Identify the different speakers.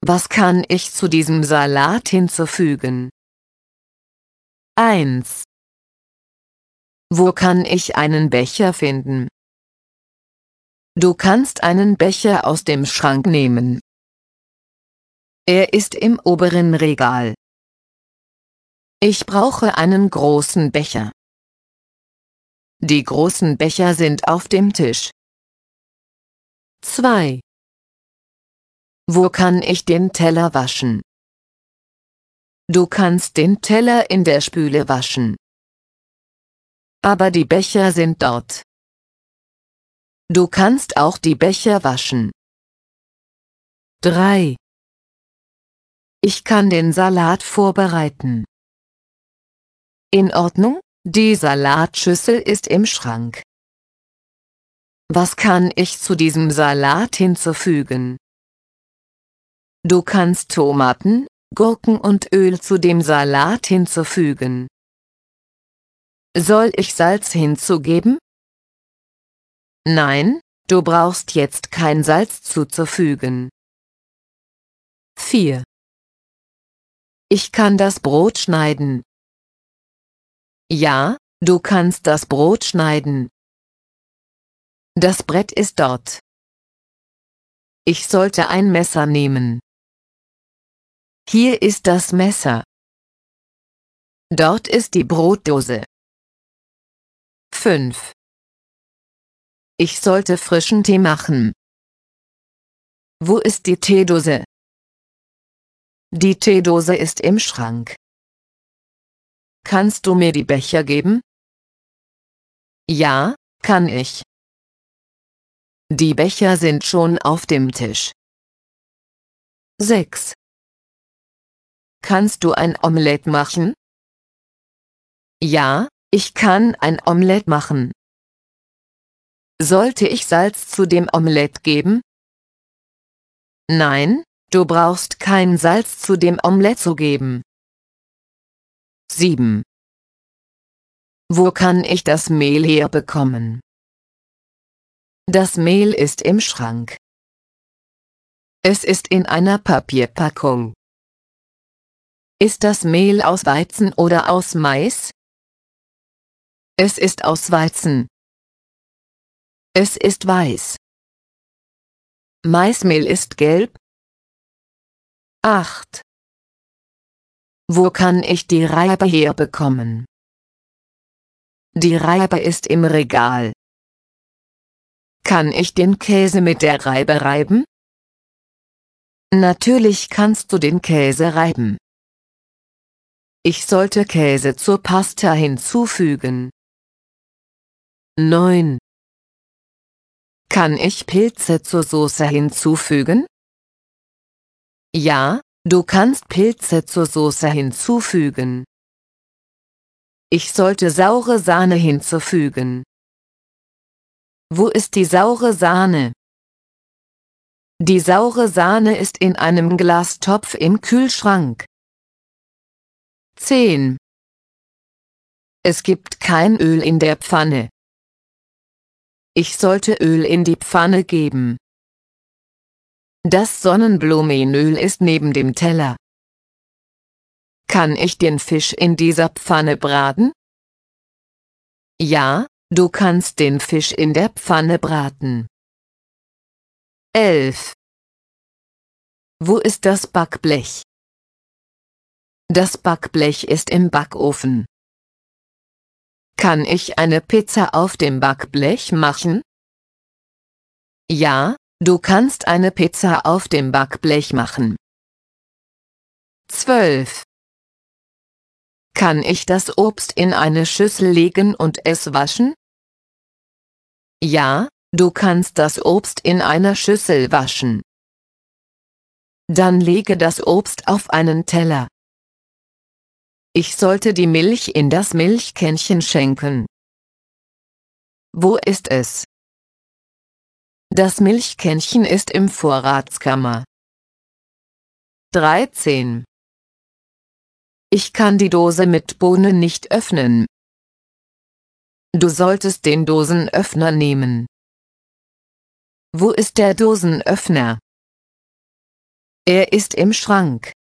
Speaker 1: Was kann ich zu diesem Salat hinzufügen? 1. Wo kann ich einen Becher finden? Du kannst einen Becher aus dem Schrank nehmen. Er ist im oberen Regal. Ich brauche einen großen Becher. Die großen Becher sind auf dem Tisch. 2. Wo kann ich den Teller waschen? Du kannst den Teller in der Spüle waschen. Aber die Becher sind dort. Du kannst auch die Becher waschen. 3. Ich kann den Salat vorbereiten. In Ordnung, die Salatschüssel ist im Schrank. Was kann ich zu diesem Salat hinzufügen? Du kannst Tomaten, Gurken und Öl zu dem Salat hinzufügen. Soll ich Salz hinzugeben? Nein, du brauchst jetzt kein Salz zuzufügen. 4. Ich kann das Brot schneiden. Ja, du kannst das Brot schneiden. Das Brett ist dort. Ich sollte ein Messer nehmen. Hier ist das Messer. Dort ist die Brotdose. 5. Ich sollte frischen Tee machen. Wo ist die Teedose? Die Teedose ist im Schrank. Kannst du mir die Becher geben? Ja, kann ich. Die Becher sind schon auf dem Tisch. 6. Kannst du ein Omelett machen? Ja, ich kann ein Omelett machen. Sollte ich Salz zu dem Omelett geben? Nein, du brauchst kein Salz zu dem Omelett zu geben. 7. Wo kann ich das Mehl herbekommen? Das Mehl ist im Schrank. Es ist in einer Papierpackung. Ist das Mehl aus Weizen oder aus Mais? Es ist aus Weizen. Es ist weiß. Maismehl ist gelb. 8. Wo kann ich die Reibe herbekommen? Die Reibe ist im Regal. Kann ich den Käse mit der Reibe reiben? Natürlich kannst du den Käse reiben. Ich sollte Käse zur Pasta hinzufügen. 9. Kann ich Pilze zur Soße hinzufügen? Ja, du kannst Pilze zur Soße hinzufügen. Ich sollte saure Sahne hinzufügen. Wo ist die saure Sahne? Die saure Sahne ist in einem Glastopf im Kühlschrank. 10. Es gibt kein Öl in der Pfanne. Ich sollte Öl in die Pfanne geben. Das Sonnenblumenöl ist neben dem Teller. Kann ich den Fisch in dieser Pfanne braten? Ja, du kannst den Fisch in der Pfanne braten. 11. Wo ist das Backblech? Das Backblech ist im Backofen. Kann ich eine Pizza auf dem Backblech machen? Ja, du kannst eine Pizza auf dem Backblech machen. 12. Kann ich das Obst in eine Schüssel legen und es waschen? Ja, du kannst das Obst in einer Schüssel waschen. Dann lege das Obst auf einen Teller. Ich sollte die Milch in das Milchkännchen schenken. Wo ist es? Das Milchkännchen ist im Vorratskammer. 13. Ich kann die Dose mit Bohnen nicht öffnen. Du solltest den Dosenöffner nehmen. Wo ist der Dosenöffner? Er ist im Schrank.